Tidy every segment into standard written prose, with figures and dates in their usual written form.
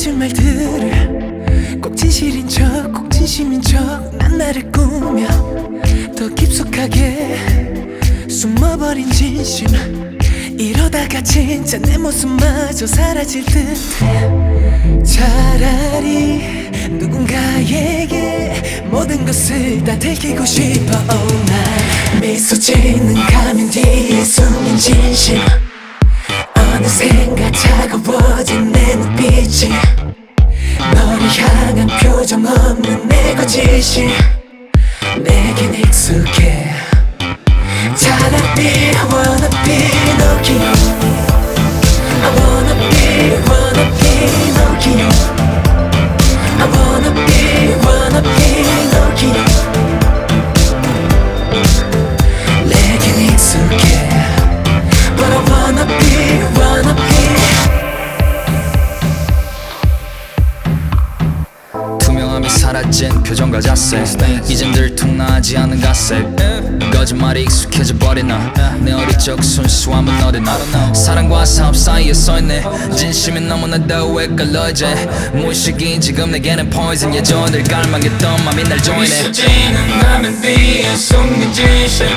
해줄 말들을 꼭 진실인 척 꼭 진심인 척 난 나를 꾸며 더 깊숙하게 숨어버린 진심 이러다가 진짜 내 모습마저 사라질 듯 차라리 누군가에게 모든 것을 다 들키고 싶어 난 미소 짓는 가면 뒤에 숨긴 진심 어느샌가 차가워진 내 눈빛이 너를 향한 표정 없는 내 거짓이 내겐 익숙해 차라리 I wanna be Pinocchio I wanna be Pinocchio I wanna be Pinocchio 내겐 익숙해 But I wanna be 투명함이 사라진 표정과 자세 이젠 들통나지 않은 가색 거짓말이 익숙해져 버린 너내 어릴 적 순수함은 어디나 사랑과 사업 사이에 서있네 진심이 너무나 더 헷갈려 이제 무의식이 지금 내게는 poison 예전을 갈망했던 맘이 날 조이네 미소지는 가면 뒤에 숨긴 진심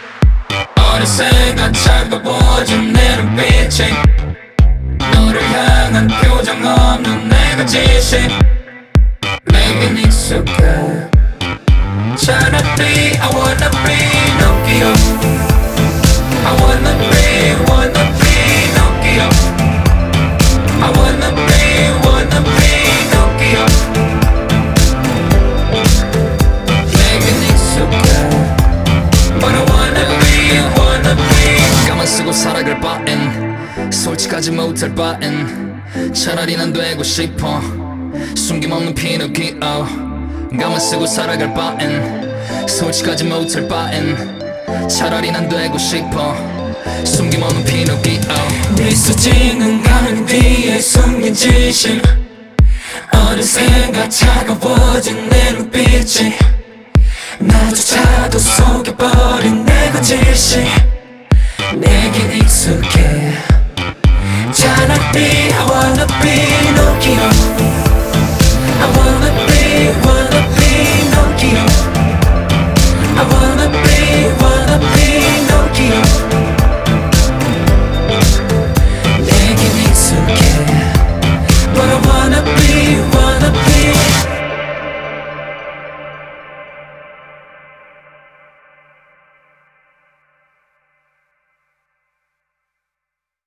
어느새가 차가워진 내 눈빛이 너를 향한 표정 없는 내 거짓이 내겐 익숙해 차라리 I wanna be Pinocchio I wanna be Pinocchio I wanna be Pinocchio 내겐 익숙해 But I wanna be 가만 쓰고 살아갈 바엔 솔직하지 못할 바엔 차라리 난 되고 싶어 숨김없는 피노키오 가만 쓰고 살아갈 바엔 솔직하지 못할 바엔 차라리 난 되고 싶어 숨김없는 피노키오 미소 짓는 가면 뒤에 숨긴 진심 어느새가 차가워진 내 눈빛이 나조차도 속여버린 내 거짓이 내겐 익숙해 차라리 I wanna be Pinocchio